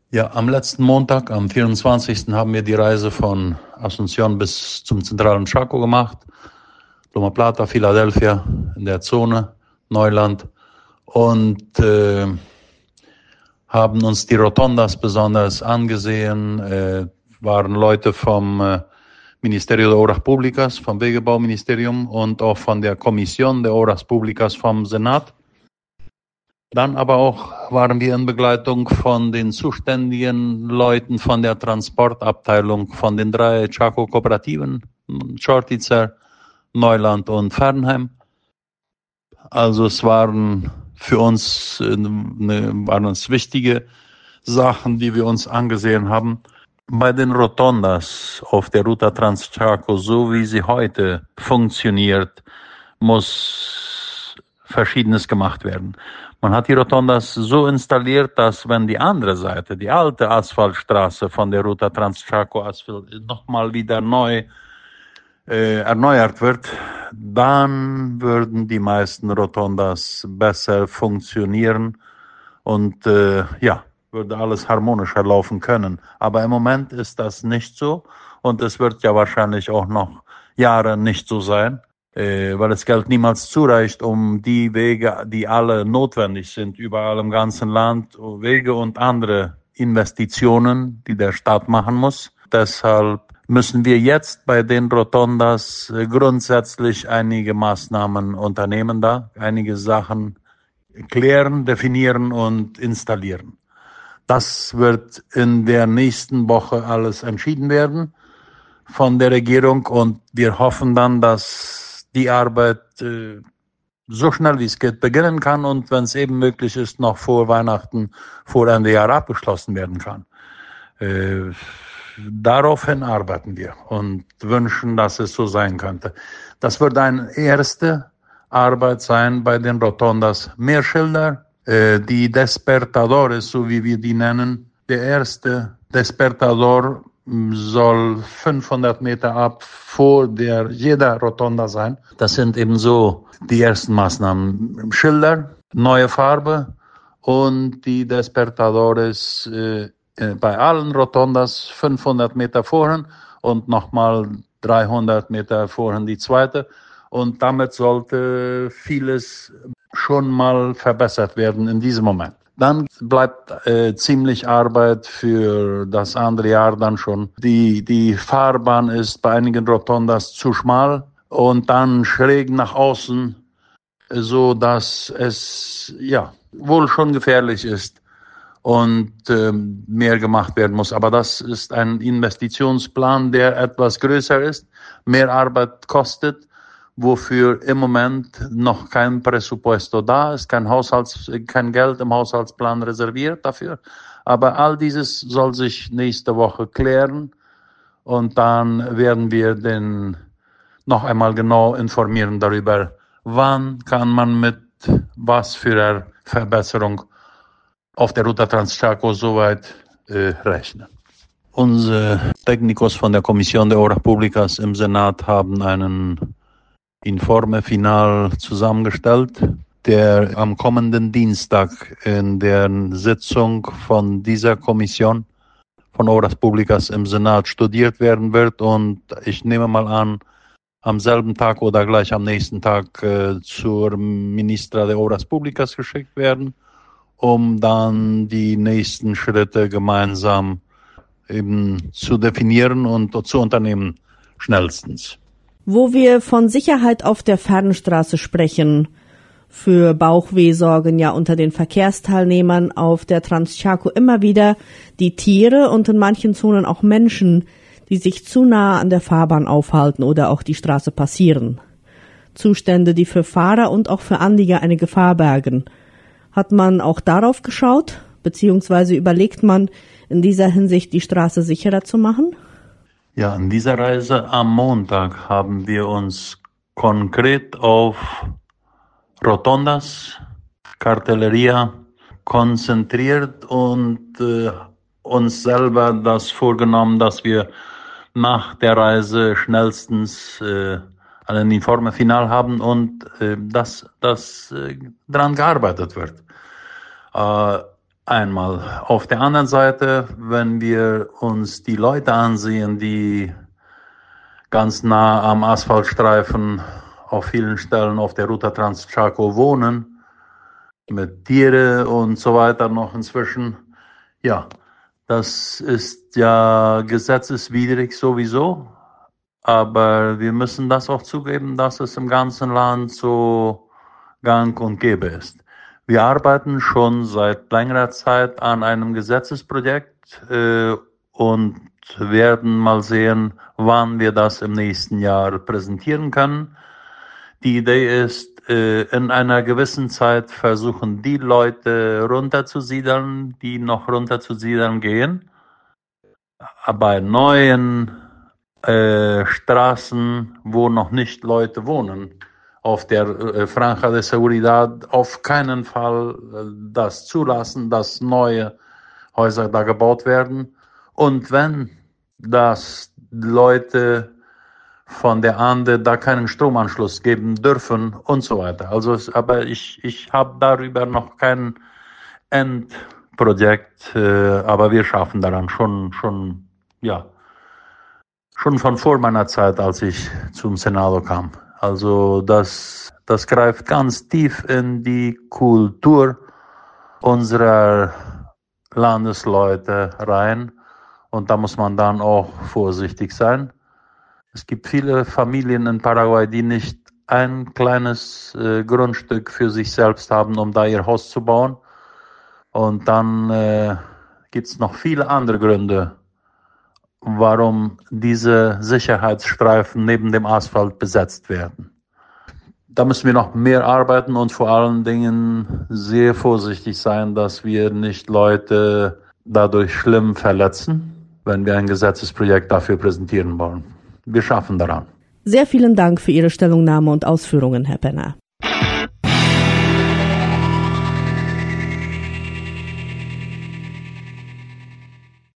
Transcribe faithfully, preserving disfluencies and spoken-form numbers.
Ja, am letzten Montag, am vierundzwanzigsten haben wir die Reise von Asunción bis zum zentralen Chaco gemacht. Loma Plata, Philadelphia, in der Zone, Neuland. Und äh, haben uns die Rotondas besonders angesehen. Äh, waren Leute vom äh, Ministerio de Obras Públicas, vom Wegebauministerium und auch von der Kommission de Obras Públicas vom Senat. Dann aber auch waren wir in Begleitung von den zuständigen Leuten von der Transportabteilung von den drei Chaco-Kooperativen, Chortitzer, Neuland und Fernheim. Also es waren für uns, ne, waren es wichtige Sachen, die wir uns angesehen haben. Bei den Rotondas auf der Ruta Trans-Chaco, so wie sie heute funktioniert, muss Verschiedenes gemacht werden. Man hat die Rotondas so installiert, dass wenn die andere Seite, die alte Asphaltstraße von der Ruta Trans-Chaco nochmal wieder neu äh, erneuert wird, dann würden die meisten Rotondas besser funktionieren und äh, ja, würde alles harmonischer laufen können. Aber im Moment ist das nicht so und es wird ja wahrscheinlich auch noch Jahre nicht so sein, äh, weil das Geld niemals zureicht, um die Wege, die alle notwendig sind, überall im ganzen Land, Wege und andere Investitionen, die der Staat machen muss. Deshalb müssen wir jetzt bei den Rotondas äh, grundsätzlich einige Maßnahmen unternehmen da, einige Sachen klären, definieren und installieren. Das wird in der nächsten Woche alles entschieden werden von der Regierung und wir hoffen dann, dass die Arbeit äh, so schnell wie es geht beginnen kann und wenn es eben möglich ist, noch vor Weihnachten, vor Ende Jahr abgeschlossen werden kann. Äh, daraufhin arbeiten wir und wünschen, dass es so sein könnte. Das wird eine erste Arbeit sein bei den Rotondas. Mehr Schilder, äh, die Despertadores, so wie wir die nennen. Der erste Despertador soll fünfhundert Meter ab vor der jeder Rotonda sein. Das sind eben so die ersten Maßnahmen. Schilder, neue Farbe und die Despertadores äh, bei allen Rotondas fünfhundert Meter vorhin und nochmal dreihundert Meter vorhin die zweite. Und damit sollte vieles schon mal verbessert werden in diesem Moment. Dann bleibt äh, ziemlich Arbeit für das andere Jahr dann schon. Die, die Fahrbahn ist bei einigen Rotondas zu schmal und dann schräg nach außen, so dass es ja wohl schon gefährlich ist und ähm, mehr gemacht werden muss. Aber das ist ein Investitionsplan, der etwas größer ist, mehr Arbeit kostet, wofür im Moment noch kein Presupuesto da ist, kein Haushalts, kein Geld im Haushaltsplan reserviert dafür. Aber all dieses soll sich nächste Woche klären und dann werden wir den noch einmal genau informieren darüber, wann kann man mit was für eine Verbesserung auf der Ruta Trans-Chaco soweit äh, rechnen. Unsere Technikos von der Kommission de Obras Públicas im Senat haben einen Informe final zusammengestellt, der am kommenden Dienstag in der Sitzung von dieser Kommission von Obras Públicas im Senat studiert werden wird und ich nehme mal an, am selben Tag oder gleich am nächsten Tag äh, zur Ministra de Obras Públicas geschickt werden, um dann die nächsten Schritte gemeinsam eben zu definieren und zu unternehmen, schnellstens. Wo wir von Sicherheit auf der Fernstraße sprechen, für Bauchweh sorgen ja unter den Verkehrsteilnehmern auf der Trans-Chaco immer wieder die Tiere und in manchen Zonen auch Menschen, die sich zu nah an der Fahrbahn aufhalten oder auch die Straße passieren. Zustände, die für Fahrer und auch für Anlieger eine Gefahr bergen. Hat man auch darauf geschaut, beziehungsweise überlegt man in dieser Hinsicht die Straße sicherer zu machen? Ja, in dieser Reise am Montag haben wir uns konkret auf Rotondas, Cartelleria konzentriert und äh, uns selber das vorgenommen, dass wir nach der Reise schnellstens äh, einen Informe final haben und äh, dass, dass äh, daran gearbeitet wird. Äh, Einmal. Auf der anderen Seite, wenn wir uns die Leute ansehen, die ganz nah am Asphaltstreifen auf vielen Stellen auf der Ruta Trans-Chaco wohnen, mit Tiere und so weiter noch inzwischen, ja, das ist ja gesetzeswidrig sowieso, aber wir müssen das auch zugeben, dass es im ganzen Land so gang und gäbe ist. Wir arbeiten schon seit längerer Zeit an einem Gesetzesprojekt äh, und werden mal sehen, wann wir das im nächsten Jahr präsentieren können. Die Idee ist, äh, in einer gewissen Zeit versuchen, die Leute runterzusiedeln, die noch runterzusiedeln gehen. Bei neuen äh, Straßen, wo noch nicht Leute wohnen, auf der äh, Franja de Seguridad auf keinen Fall äh, das zulassen, dass neue Häuser da gebaut werden. Und wenn das Leute von der Ande da keinen Stromanschluss geben dürfen und so weiter. Also, aber ich, ich habe darüber noch kein Endprojekt, äh, aber wir schaffen daran schon, schon, ja, schon von vor meiner Zeit, als ich zum Senado kam. Also das, das greift ganz tief in die Kultur unserer Landesleute rein und da muss man dann auch vorsichtig sein. Es gibt viele Familien in Paraguay, die nicht ein kleines äh, Grundstück für sich selbst haben, um da ihr Haus zu bauen. Und dann äh, gibt es noch viele andere Gründe, warum diese Sicherheitsstreifen neben dem Asphalt besetzt werden. Da müssen wir noch mehr arbeiten und vor allen Dingen sehr vorsichtig sein, dass wir nicht Leute dadurch schlimm verletzen, wenn wir ein Gesetzesprojekt dafür präsentieren wollen. Wir schaffen daran. Sehr vielen Dank für Ihre Stellungnahme und Ausführungen, Herr Penner.